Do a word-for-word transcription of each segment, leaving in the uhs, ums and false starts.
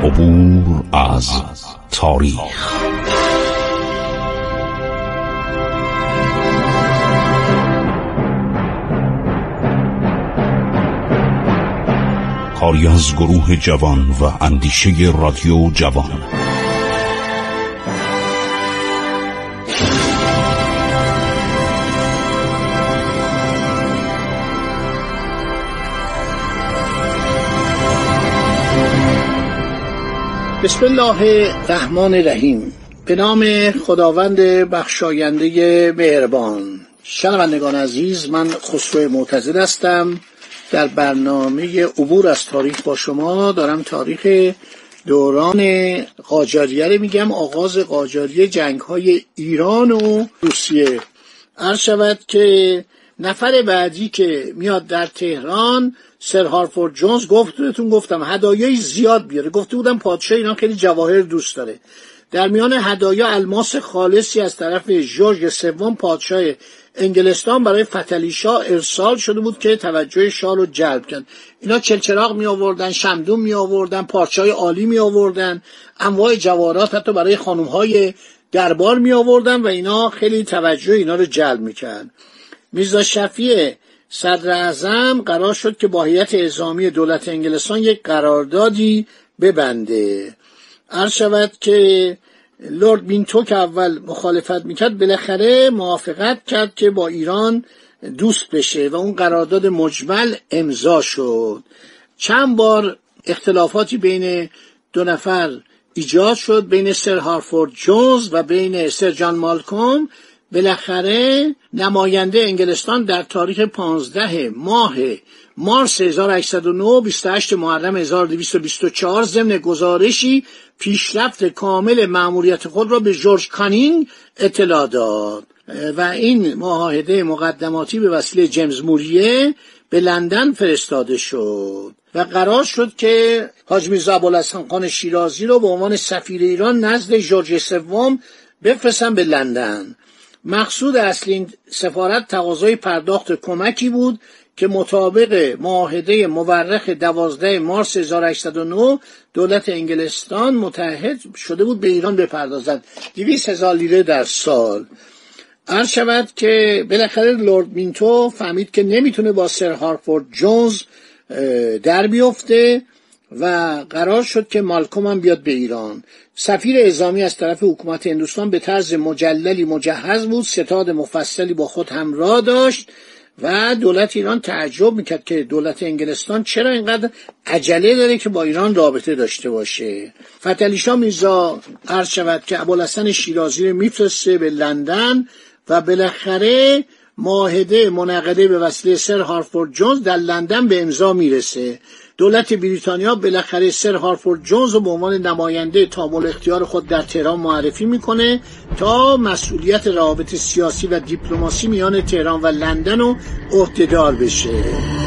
عبور از تاریخ. کاری از گروه جوان و اندیشه رادیو جوان. بسم الله الرحمن الرحیم. به نام خداوند بخشاینده مهربان. شنوندگان عزیز، من خسرو معتزد هستم. در برنامه عبور از تاریخ با شما دارم تاریخ دوران قاجاریه رو میگم، آغاز قاجاریه، جنگ‌های ایران و روسیه. عرض شود که نفر بعدی که میاد در تهران، سر هارفورد جونز، گفتتون گفتم هدایای زیاد بیاره. گفته بودم پادشاه ایران خیلی جواهر دوست داره. در میان هدایا الماس خالصی از طرف ژورژ سوم پادشاه انگلستان برای فتحعلی شاه ارسال شده بود که توجه شاه رو جلب کرد. اینا چلچراغ می آوردن، شمدون می آوردن، پارچه‌های عالی می آوردن، انواع جواهرات حتی برای خانم‌های دربار می آوردن و اینا خیلی توجه اینا رو جلب می‌کرد. میرزا شفیع صدر اعظم قرار شد که با هیئت اعزامی دولت انگلستان یک قراردادی ببنده. عرض شود که لورد مینتو که اول مخالفت میکرد بالاخره موافقت کرد که با ایران دوست بشه و اون قرارداد مجمل امضا شد. چند بار اختلافاتی بین دو نفر ایجاد شد، بین سر هارفورد جونز و بین سر جان مالکوم. بالاخره نماینده انگلستان در تاریخ پانزده ماه مارس هزار و هشتصد و نه، بیست و هشت محرم هزار و دویست و بیست و چهار ضمن گزارشی پیشرفت کامل مأموریت خود را به جورج کانینگ اطلاع داد و این معاهده مقدماتی به وسیله جیمز موریه به لندن فرستاده شد و قرار شد که حاج میرزا ابوالحسن خان شیرازی رو به عنوان سفیر ایران نزد ژورژ سوم بفرستن به لندن. مقصود اصلی این سفارت تقاضای پرداخت کمکی بود که مطابق معاهده مورخ دوازده مارس هزار و هشتصد و نه دولت انگلستان متعهد شده بود به ایران بپردازد، دویست هزار لیره در سال. عرض شود که بالاخره لورد مینتو فهمید که نمیتونه با سر هارفورد جونز در بیفته و قرار شد که مالکوم هم بیاد به ایران. سفیر اعزامی از طرف حکومت هندوستان به طرز مجللی مجهز بود، ستاد مفصلی با خود همراه داشت و دولت ایران تعجب میکرد که دولت انگلستان چرا اینقدر عجله داره که با ایران رابطه داشته باشه. فتحعلی شاه میرزا عرض شود که ابوالحسن شیرازی رو میفرسته به لندن و بالاخره معاهده منعقده به وسیله سر هارفورد جونز در لندن به امضا میرسه. دولت بریتانیا بالاخره سر هارفورد جونز رو به عنوان نماینده تامل اختیار خود در تهران معرفی میکنه تا مسئولیت روابط سیاسی و دیپلماسی میان تهران و لندن رو عهدهدار بشه.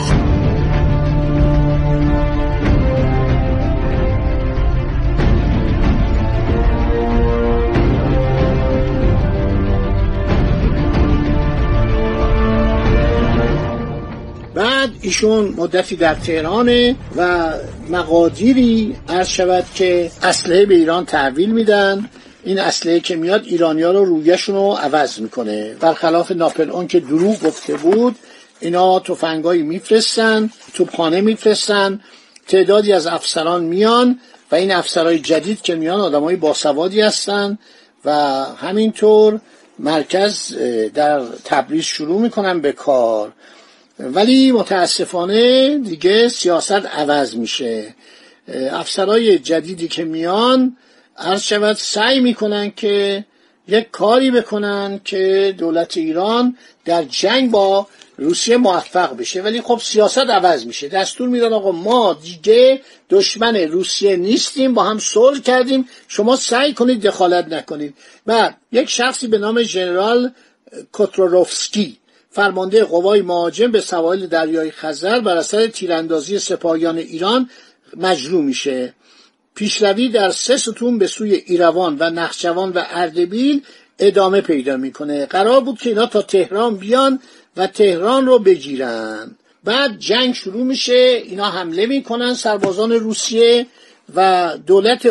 بعد ایشون مدتی در تهرانه و مقادیری عرض شود که اسلحه به ایران تحویل میدن. این اسلحه که میاد ایرانی‌ها رو رویشون رو عوض میکنه. برخلاف ناپلئون که دروغ گفته بود، اینا تفنگایی میفرستن، توپخانه میفرستن، تعدادی از افسران میان و این افسرهای جدید که میان آدمای باسوادی هستن و همینطور مرکز در تبریز شروع میکنن به کار. ولی متاسفانه دیگه سیاست عوض میشه. افسرهای جدیدی که میان عرض شود سعی میکنن که یک کاری بکنن که دولت ایران در جنگ با روسیه موفق بشه، ولی خب سیاست عوض میشه. دستور میدن آقا ما دیگه دشمن روسیه نیستیم، با هم صلح کردیم، شما سعی کنید دخالت نکنید. بعد یک شخصی به نام ژنرال کوتروروفسکی، فرمانده قوای مهاجم به سواحل دریای خزر، بر اثر تیراندازی سپاهیان ایران مجروح میشه. پیشروی در سه ستون به سوی ایروان و نخجوان و اردبیل ادامه پیدا میکنه. قرار بود که اینا تا تهران بیان و تهران رو بگیرن. بعد جنگ شروع میشه، اینا حمله میکنن سربازان روسیه و دولت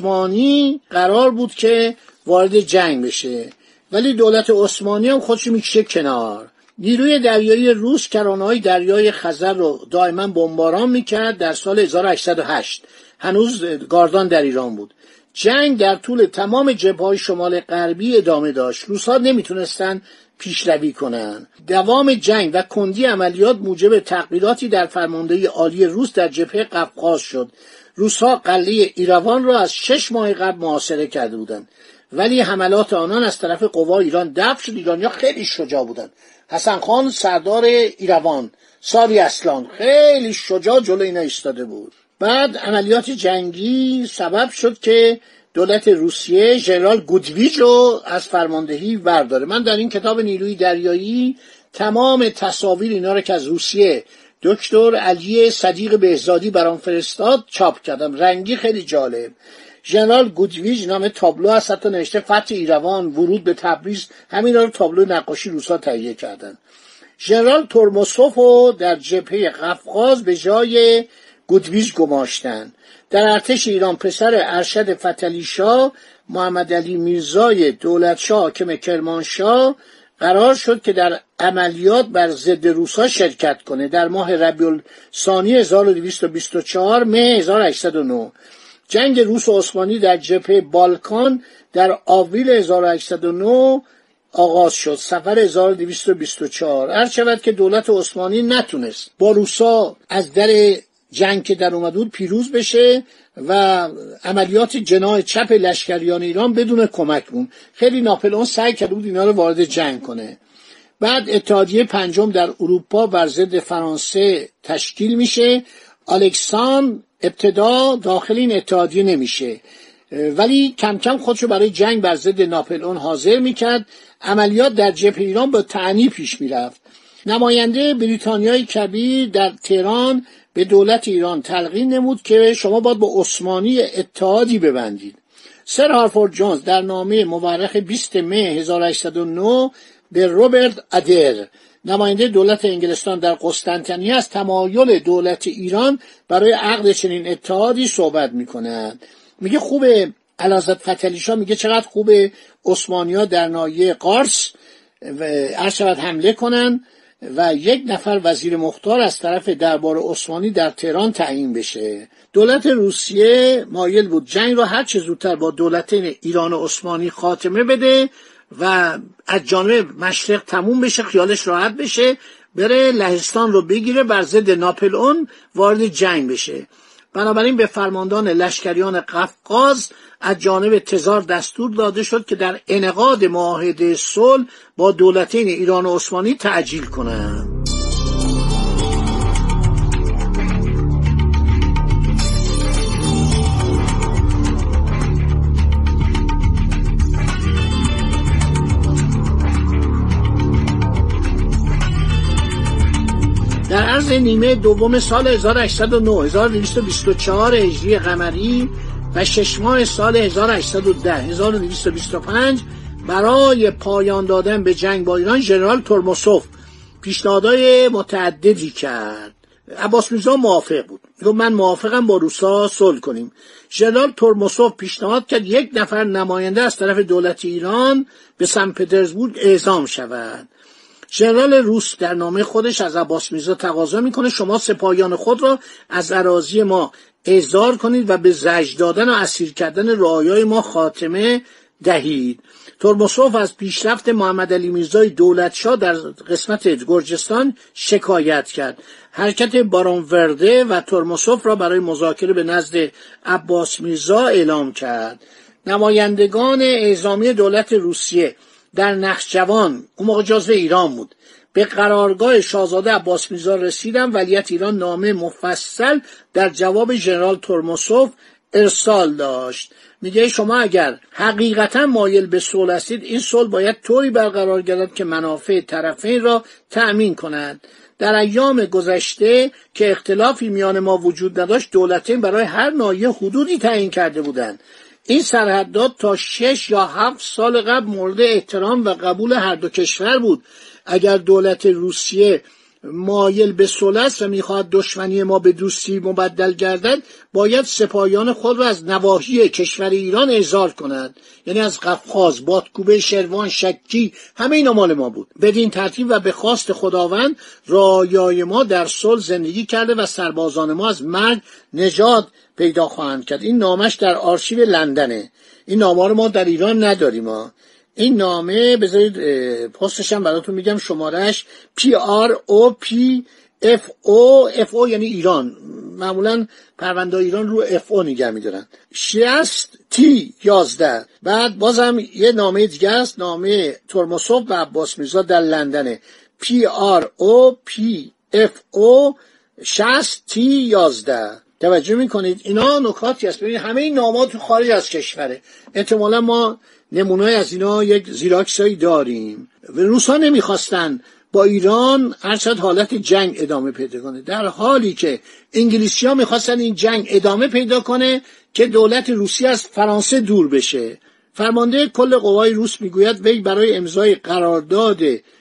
عثمانی قرار بود که وارد جنگ بشه، ولی دولت عثمانی هم خودش میکشه کنار. نیروی دریایی روس کرانه‌های دریای خزر رو دائما بمباران میکرد. در سال هزار و هشتصد و هشت هنوز گاردان در ایران بود. جنگ در طول تمام جبهه‌های شمال غربی ادامه داشت. روس‌ها نمیتونستن پیشروی کنن. دوام جنگ و کندی عملیات موجب تغییراتی در فرماندهی عالی روس در جبهه قفقاز شد. روس‌ها قلعه ایروان را از شش ماه قبل محاصره کرده بودند، ولی حملات آنان از طرف قوا ایران دفع شد. ایرانی‌ها خیلی شجاع بودند. حسن خان سردار ایروان، ساری اصلان خیلی شجاع جلوی اینا ایستاده بود. بعد عملیات جنگی سبب شد که دولت روسیه ژنرال گودویچ رو از فرماندهی برداره. من در این کتاب نیروی دریایی تمام تصاویر اینا رو که از روسیه دکتر علی صدیق بهزادی برام فرستاد چاپ کردم، رنگی خیلی جالب. ژنرال گودویچ نام تابلو هست، حتی نوشته فتح ایروان، ورود به تبریز، همین رو تابلو نقاشی روسا تهیه کردن. ژنرال تورموسوف رو در جبهه قفقاز به جای گودویچ گماشتن. در ارتش ایران پسر ارشد فتحعلی شاه محمد علی میرزای دولتشاه حاکم کرمانشاه قرار شد که در عملیات بر ضد روس‌ها شرکت کنه. در ماه ربیع الثانی هزار و دویست و بیست و چهار مه هزار و هشتصد و نه جنگ روس و عثمانی در جبهه بالکان در آوریل هزار و هشتصد و نه آغاز شد. سفر هزار و دویست و بیست و چهار عرض شود که دولت عثمانی نتونست با روسا از در جنگ که در اومد بود پیروز بشه و عملیات جناح چپ لشکریان ایران بدون کمک بود. خیلی ناپلئون سعی کرده بود اینا رو وارد جنگ کنه. بعد اتحادیه پنجم در اروپا بر ضد فرانسه تشکیل میشه. الکساندر ابتدا داخل این اتحادیه نمیشه، ولی کم کم خودشو برای جنگ بر ضد ناپلئون حاضر میکرد. عملیات در جبهه ایران با تأنی پیش میرفت. نماینده بریتانیای کبیر در تهران به دولت ایران تلقین نمود که شما باید با عثمانی اتحادی ببندید. سر هارفورد جونز در نامه مورخ بیست مه هزار و هشتصد و نه به روبرت ادر نماینده دولت انگلستان در قسطنطنیه از تمایل دولت ایران برای عقد چنین اتحادی صحبت می‌کند. میگه خوبه، علازت فتحعلی شاه میگه چقدر خوبه عثمانی‌ها در ناحیه قارس ارشد حمله کنن و یک نفر وزیر مختار از طرف دربار عثمانی در تهران تعیین بشه. دولت روسیه مایل بود جنگ را هر چه زودتر با دولتین ایران و عثمانی خاتمه بده و از جانب مشرق تموم بشه، خیالش راحت بشه، بره لهستان رو بگیره، بر ضد ناپلئون وارد جنگ بشه. بنابراین به فرماندان لشکریان قفقاز از جانب تزار دستور داده شد که در انعقاد معاهده صلح با دولتین ایران و عثمانی تعجیل کنند. در عرض نیمه دوم سال هزار و هشتصد و نه هزار و دویست و بیست و چهار هجری قمری و شش ماه سال هزار و هشتصد و ده هزار و دویست و بیست و پنج برای پایان دادن به جنگ با ایران ژنرال تورموسوف پیشنهادهای متعددی کرد. عباس میرزا موافق بود، گفت من موافقم با روسا صلح کنیم. ژنرال تورموسوف پیشنهاد کرد یک نفر نماینده از طرف دولت ایران به سن پترزبورگ اعزام شود. ژنرال روس در نامه خودش از عباس میرزا تقاضا میکنه شما سپاهیان خود را از اراضی ما احضار کنید و به زجر دادن و اسیر کردن رعایای ما خاتمه دهید. تورموسوف از پیشرفت محمد علی میرزای دولتشاه در قسمت گرجستان شکایت کرد. حرکت بارونورده و تورموسوف را برای مذاکره به نزد عباس میرزا اعلام کرد. نمایندگان اعزامی دولت روسیه در نخجوان، اون موقع جزو ایران بود، به قرارگاه شاهزاده عباس میرزا رسیدن. ولیعت ایران نامه مفصل در جواب ژنرال تورموسوف ارسال داشت. میگه شما اگر حقیقتا مایل به صلح هستید، این صلح باید طوری برقرار گردد که منافع طرفین را تأمین کند. در ایام گذشته که اختلافی میان ما وجود نداشت، دولتین برای هر ناحیه حدودی تعیین کرده بودند. این سرحدات تا شش یا هفت سال قبل مورد احترام و قبول هر دو کشور بود. اگر دولت روسیه مایل به صلح است و میخواهد دشمنی ما به دوستی مبدل گردد، باید سپاهیان خود را از نواحی کشور ایران احضار کند. یعنی از قفقاز، بادکوبه، شروان، شکی، همه اینا مال ما بود. بدین ترتیب و به خواست خداوند رعایای ما در صلح زندگی کرده و سربازان ما از مرگ نجات پیدا خواهند کرد. این نامش در آرشیو لندنه. این نامه رو ما در ایران نداریم. ما این نامه بذارید پستش هم براتون میگم، شمارش پی آر او پی اف او اف او یعنی ایران. معمولا پرونده ایران رو اف او نگه میدارن. شصت تی یازده. بعد بازم یه نامه دیگه است، نامه ترمسوف و عباس میرزا در لندنه، پی آر او پی اف او شصت تی یازده. توجه میکنید اینا نکاتی هست. ببینید همه این نامه تو خارج از کشوره. احتمالا ما نمونه‌ای از اینا یک زیراکسایی داریم. و روس‌ها نمیخواستن با ایران هرچند حالت جنگ ادامه پیدا کنه، در حالی که انگلیسی‌ها میخواستن این جنگ ادامه پیدا کنه که دولت روسیه از فرانسه دور بشه. فرمانده کل قوای روس میگوید وی برای امضای قرارداد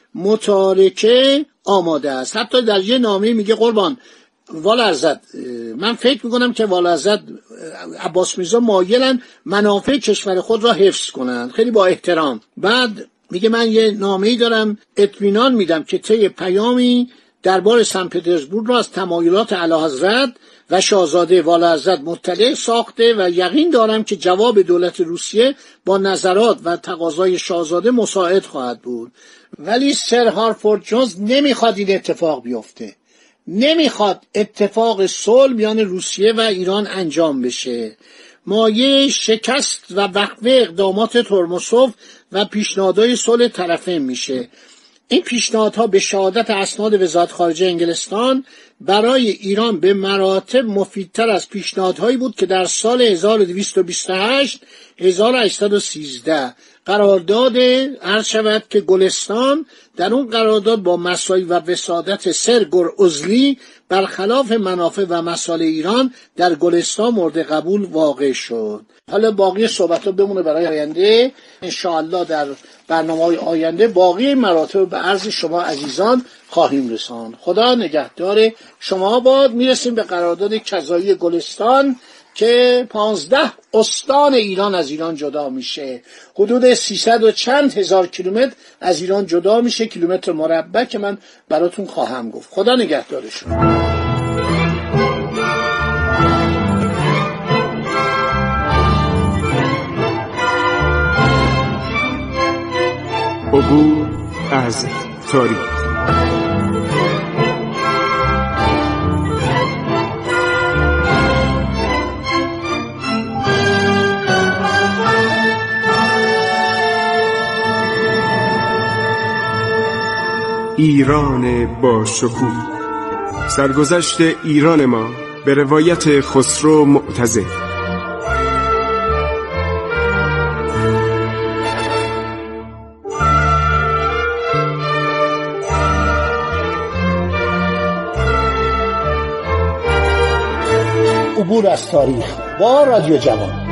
متارکه آماده است. حتی در یه نامه میگه قربان والعزت، من فکر میکنم که والعزت عباس میرزا مایلن منافع کشور خود را حفظ کنند، خیلی با احترام. بعد میگه من یه نامه‌ای دارم، اطمینان میدم که طی پیامی دربار سن پترزبورگ را از تمایلات اعلیحضرت و شاهزاده والعزت مطلع ساخته و یقین دارم که جواب دولت روسیه با نظرات و تقاضای شاهزاده مساعد خواهد بود. ولی سر هارفورد جونز نمیخواد این اتفاق بیفته، نمیخواد اتفاق صلح میان روسیه و ایران انجام بشه. مایه شکست و وقفه اقدامات ترمسوف و پیشنهادهای صلح طرفین میشه. این پیشنهادها به شهادت اسناد وزارت خارجه انگلستان برای ایران به مراتب مفیدتر از پیشنهادهایی بود که در سال هزار و دویست و بیست و هشت هزار و هشتصد و سیزده قرارداد عرض شود که گلستان در اون قرارداد با مساعی و وسادت سرگور ازلی برخلاف منافع و مصالح ایران در گلستان مورد قبول واقع شد. حالا باقی صحبت‌ها بمونه برای آینده، انشاءالله در برنامه‌های آینده باقی مراتب به عرض شما عزیزان خواهیم رساند. خدا نگهدار شما باد. میرسیم به قرارداد کذایی گلستان که پانزده استان ایران از ایران جدا میشه، حدود سیصد و چند هزار کیلومتر از ایران جدا میشه، کیلومتر مربع که من براتون خواهم گفت. خدا نگهدار شما. عبور از تاریخ. ایران با شکوه، سرگذشت ایران ما به روایت خسرو معتزد. عبور از تاریخ با رادیو جوان.